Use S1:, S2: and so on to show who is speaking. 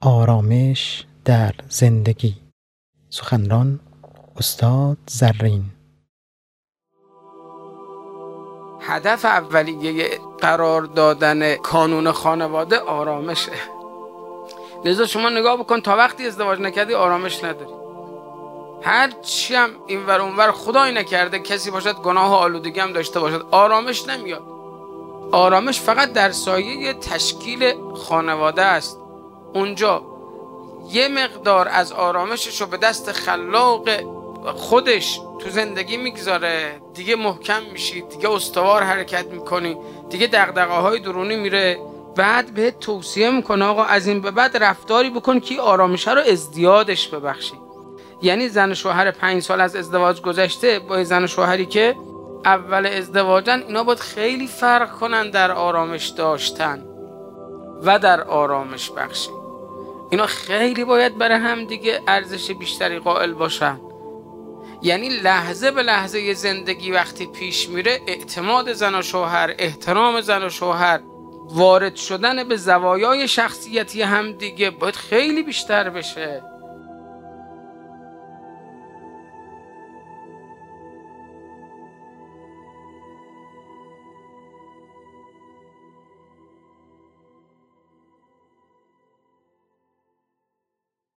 S1: آرامش در زندگی. سخنران استاد زرین.
S2: هدف اولیه قرار دادن کانون خانواده آرامشه. لذا شما نگاه بکن، تا وقتی ازدواج نکردی آرامش نداری. هر چی هم اینور اونور خدای نکرده کسی باشد گناه و آلودگی هم داشته باشد، آرامش نمیاد. آرامش فقط در سایه تشکیل خانواده است. اونجا یه مقدار از آرامشش رو به دست خلاق خودش تو زندگی میگذاره، دیگه محکم میشی، دیگه استوار حرکت میکنی، دیگه دغدغه‌های درونی میره. بعد بهت توصیه میکنه آقا از این به بعد رفتاری بکن که آرامش رو ازدیادش ببخشی. یعنی زن و شوهر 5 سال از ازدواج گذشته با زن و شوهری که اول ازدواجن، اینا باید خیلی فرق کنن در آرامش داشتن و در آرامش بخشی. اینا خیلی باید برای هم دیگه ارزش بیشتری قائل باشن. یعنی لحظه به لحظه زندگی وقتی پیش میره، اعتماد زن و شوهر، احترام زن و شوهر، وارد شدن به زوایای شخصیتی هم دیگه باید خیلی بیشتر بشه.